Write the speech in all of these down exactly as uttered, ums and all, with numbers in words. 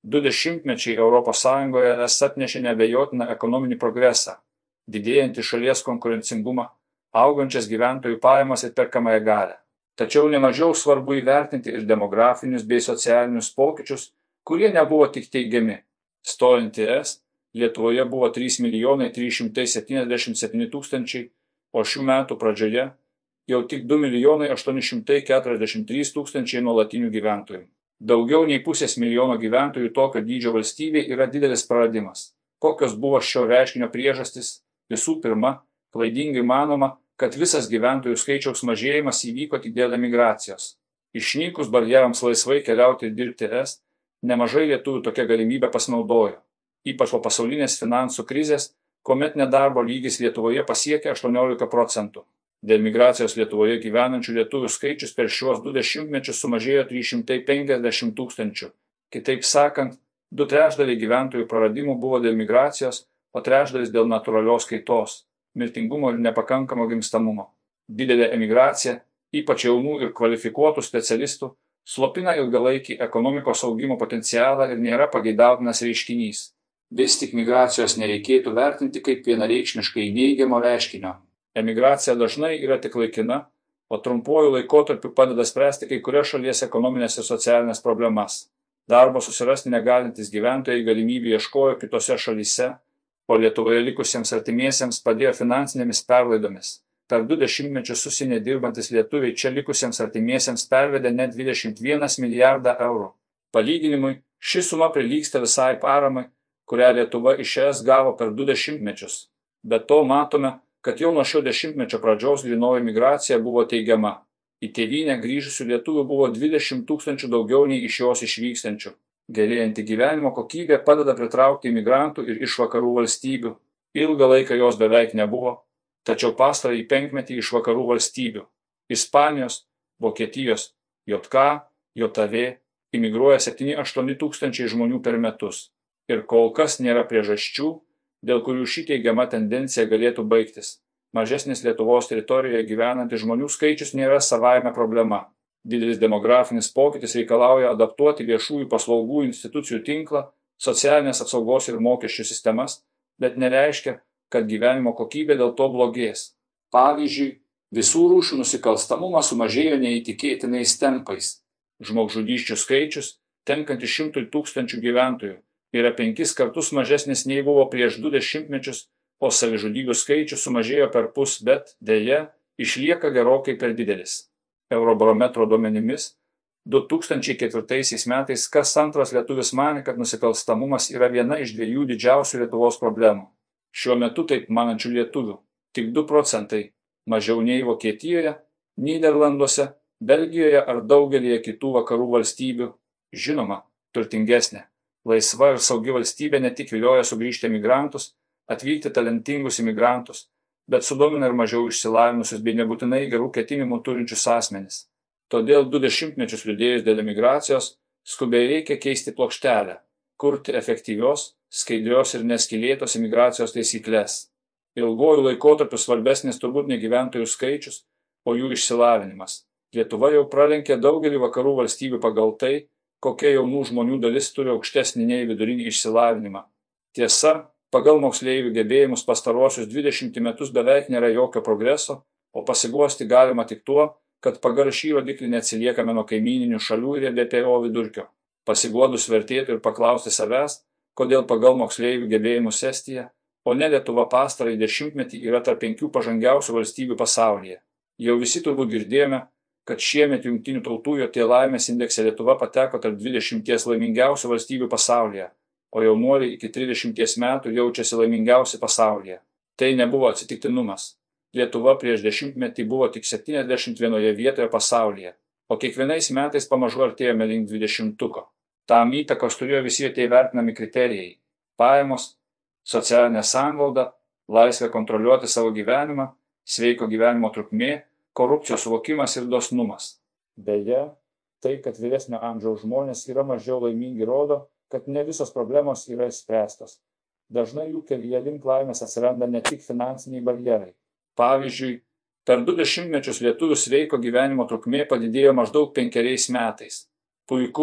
Du dešimtmečiai Europos Sąjungoje es atnešė neabejotiną ekonominį progresą, didėjantį šalies konkurencingumą, augančias gyventojų pajamas ir perkamąją galią. Tačiau nemažiau svarbu įvertinti ir demografinius bei socialinius pokyčius, kurie nebuvo tik teigiami. Stojant į es, Lietuvoje buvo trys milijonai trys šimtai septyniasdešimt septyni tūkstančiai, o šių metų pradžioje jau tik du milijonai aštuoni šimtai keturiasdešimt trys tūkstančiai nuolatinių gyventojų. Daugiau nei pusės milijono gyventojų tokio dydžio valstybei yra didelis praradimas. Kokios buvo šio reiškinio priežastys? Visų pirma, klaidingai manoma, kad visas gyventojų skaičiaus mažėjimas įvyko tik dėl emigracijos. Išnykus barjerams laisvai keliauti ir dirbti es, nemažai lietuvių tokia galimybė pasinaudojo. Ypač po pasaulinės finansų krizės, kuomet nedarbo lygis Lietuvoje pasiekė aštuoniolika procentų. Dėl migracijos Lietuvoje gyvenančių lietuvių skaičius per šiuos du dešimtmečius sumažėjo trys šimtai penkiasdešimt tūkstančių. Kitaip sakant, du trečdaliai gyventojų praradimų buvo dėl migracijos, o trečdalis dėl natūralios kaitos, mirtingumo ir nepakankamo gimstamumo. Didelė emigracija, ypač jaunų ir kvalifikuotų specialistų, slopina ilgalaikį ekonomikos augimo potencialą ir nėra pageidautinas reiškinys. Vis tik migracijos nereikėtų vertinti kaip vienareikšmiškai neigiamo reiškinio. Emigracija dažnai yra tik laikina, o trumpuoju laikotarpiu padeda spręsti kai kurias šalies ekonominės ir socialinės problemas. Darbo susirasti negalintys gyventojai galimybių ieškojo kitose šalyse, o Lietuvoje likusiems artimiesiems padėjo finansinėmis perlaidomis. Per du dešimtmečius užsienyje dirbantis lietuviai čia likusiems artimiesiems pervedė net dvidešimt vieną milijardą eurų. Palyginimui, ši suma prilygsta visai paramai, kurią Lietuva iš es gavo per du dešimtmečius. Be to matome, kad jau nuo šio dešimtmečio pradžios grynoji migracija buvo teigiama. Į tėvynę grįžusių lietuvių buvo dvidešimt tūkstančių daugiau nei iš jos išvykstančių. Gerėjanti gyvenimo kokybė padeda pritraukti imigrantų ir iš vakarų valstybių. Ilgą laiką jos beveik nebuvo, tačiau pastarąjį penkmetį iš vakarų valstybių – Ispanijos, Vokietijos, JK, JAV – imigruoja septyni aštuoni tūkstančiai žmonių per metus. Ir kol kas nėra priežasčių, dėl kurių ši teigiama tendencija galėtų baigtis. Mažesnis Lietuvos teritorijoje gyvenantys žmonių skaičius nėra savaime problema. Didelis demografinis pokytis reikalauja adaptuoti viešųjų paslaugų institucijų tinklą, socialinės apsaugos ir mokesčių sistemas, bet nereiškia, kad gyvenimo kokybė dėl to blogės. Pavyzdžiui, visų rūšių nusikalstamumas sumažėjo neįtikėtinais tempais. Žmogžudysčių skaičius, tenkantis šimtui tūkstančių gyventojų, yra penkis kartus mažesnis nei buvo prieš du dešimtmečius, o savižudybių skaičius sumažėjo per pus, bet, deja, išlieka gerokai per didelis. Eurobarometro duomenimis, du tūkstančiai ketvirtaisiais metais kas antras lietuvis manė, kad nusikalstamumas yra viena iš dviejų didžiausių Lietuvos problemų. Šiuo metu taip manančių lietuvių tik du procentai, mažiau nei Vokietijoje, Nyderlanduose, Belgijoje ar daugelyje kitų vakarų valstybių. Žinoma, turtingesnė. Laisva ir saugi valstybė ne tik vilioja sugrįžti emigrantus, atvykti talentingus imigrantus, bet sudomina ir mažiau išsilavinusius bei nebūtinai gerų ketinimų turinčius asmenis. Todėl du dešimtmečius liūdėjus dėl emigracijos, skubiai reikia keisti plokštelę, kurti efektyvios, skaidrios ir neskylėtos emigracijos taisyklės. Ilguoju laikotarpiu svarbesnis turbūt ne gyventojų skaičius, o jų išsilavinimas. Lietuva jau pralenkė daugelį vakarų valstybių pagal tai, kokia jaunų žmonių dalis turi aukštesnį nei vidurinį išsilavinimą. Tiesa, pagal moksleivių gebėjimus pastaruosius dvidešimt metus beveik nėra jokio progreso, o pasiguosti galima tik tuo, kad pagal šį rodiklį neatsiliekame nuo kaimyninių šalių ir E B P O vidurkio. Pasiguodus vertėtų ir paklausti savęs, kodėl pagal moksleivių gebėjimus Estija, o ne Lietuva pastarąjį dešimtmetį yra tarp penkių pažangiausių valstybių pasaulyje. Jau visi turbūt girdėjome, kad šiemet Jungtinių tautų J T laimės indekse Lietuva pateko tarp dvidešimties laimingiausių valstybių pasaulyje, o jaunuoliai iki trisdešimties metų jaučiasi laimingiausi pasaulyje. Tai nebuvo atsitiktinumas. Lietuva prieš dešimtmetį buvo tik septyniasdešimt vienoje vietoje pasaulyje, o kiekvienais metais pamažu artėjome link dvidešimtuko. Tam įtakos turėjo visi J T vertinami kriterijai – pajamos, socialinė sanglauda, laisvė kontroliuoti savo gyvenimą, sveiko gyvenimo trukmė, korupcijos suvokimas ir dosnumas. Beje, tai, kad vyresnio amžiaus žmonės yra mažiau laimingi, rodo, kad ne visos problemos yra išspręstos. Dažnai jų kelyje link laimės atsiranda ne tik finansiniai barjerai. Pavyzdžiui, per du dešimtmečius lietuvių sveiko gyvenimo trukmė padidėjo maždaug penkeriais metais. Puiku,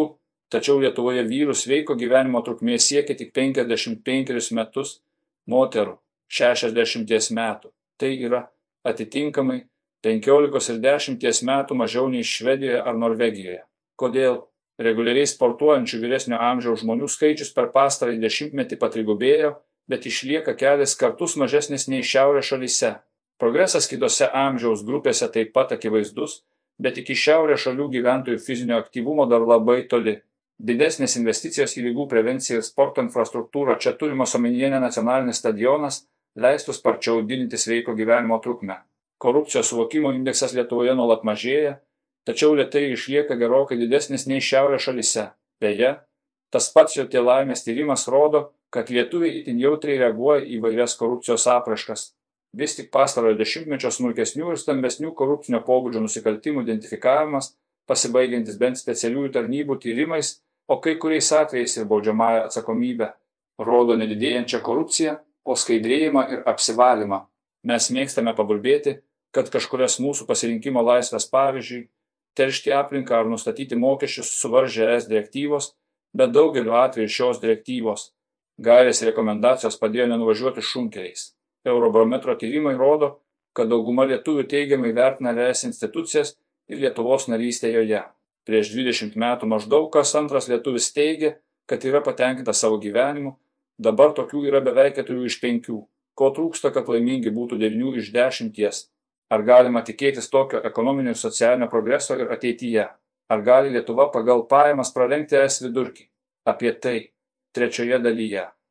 Tačiau Lietuvoje vyrų sveiko gyvenimo trukmė siekia tik penkiasdešimt penkerius metus, moterų šešiasdešimties metų. Tai yra atitinkamai penkiolikos ir dešimties metų mažiau nei Švedijoje ar Norvegijoje. Kodėl? Reguliariai sportuojančių vyresnio amžiaus žmonių skaičius per pastarąjį dešimtmetį patrigubėjo, bet išlieka kelis kartus mažesnis nei šiaurės šalyse. Progresas kitose amžiaus grupėse taip pat akivaizdus, bet iki šiaurės šalių gyventojų fizinio aktyvumo dar labai toli. Didesnės investicijos į ligų prevenciją ir sporto infrastruktūrą, čia turimas omenyje ne nacionalinis stadionas, leistų sparčiau didinti sveiko gyvenimo trukmę. Korupcijos suvokimo indeksas Lietuvoje nuolat mažėja, tačiau lėtai išlieka gerokai didesnis nei šiaurės šalyse. Beje, tas pats jo laimės tyrimas rodo, kad lietuviai itin jautriai reaguoja į įvairias korupcijos apraiškas. Vis tik pastarojo dešimtmečio smulkesnių ir stambesnių korupcinio pobūdžio nusikaltimų identifikavimas, pasibaigiantis bent specialiųjų tarnybų tyrimais, o kai kuriais atvejais ir baudžiamąją atsakomybę, rodo nedidėjančią korupciją, o skaidrėjimą ir apsivalymą. Mes mėgstame paburbėti, kad kažkurias mūsų pasirinkimo laisvės, pavyzdžiui, teršti aplinką ar nustatyti mokesčius suvaržė es direktyvos, bet daugeliu atveju šios direktyvos gairės rekomendacijos padėjo nenuvažiuoti šunkeliais. Eurobarometro tyrimai rodo, kad dauguma lietuvių teigiamai vertina es institucijas ir Lietuvos narystę joje. Prieš dvidešimt metų maždaug kas antras lietuvis teigė, kad yra patenkintas savo gyvenimu, dabar tokių yra beveik keturių iš penkių. Ko trūksta, kad laimingi būtų devynių iš dešimties? Ar galima tikėtis tokio ekonominio ir socialinio progreso ir ateityje? Ar gali Lietuva pagal pajamas pralenkti es vidurkį? Apie tai trečioje dalyje.